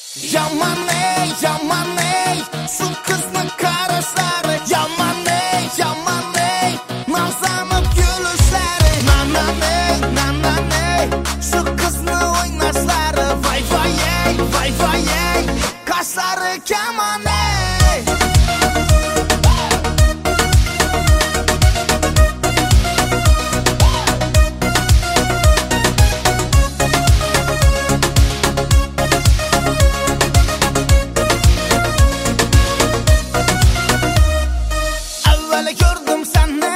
Yaman ey, şu kızning qarashlari. Yaman ey, nazlanib gülüşleri. Nanan ey, şu kızning o'ynashlari. Vay ey, qoshlari kaman ey. Gördüm seni,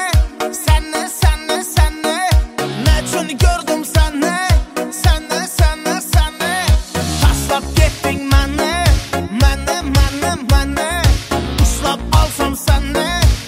nechun gördüm seni, taslab ketding meni, ushlab olsam seni.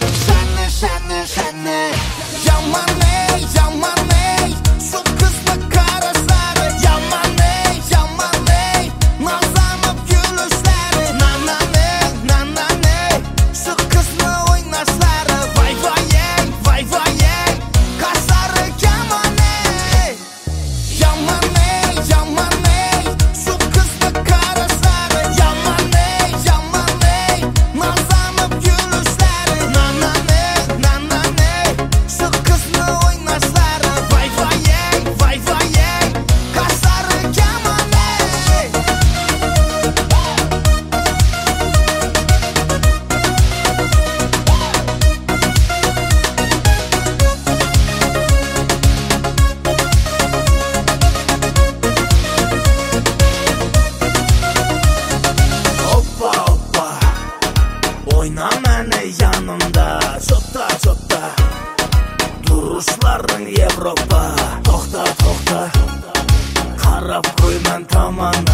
Yaman ey, şu kızning qarashlari. Yaman ey, nazlanib gülüşleri. Nanan ey, şu kızning o'ynashlari. Vay ey, qoshlari kaman ey. Yaman ey, şu kızning qarashlari. Yaman ey, nazlanib gülüşleri. Nanan ey, şu kızning o'ynashlari. Vay ey, qoshlari kaman ey. Hoppa, oyna meni yanımda. Çopta, duruşlaring Yevropa. To'xta, qarab qo'yman tomon.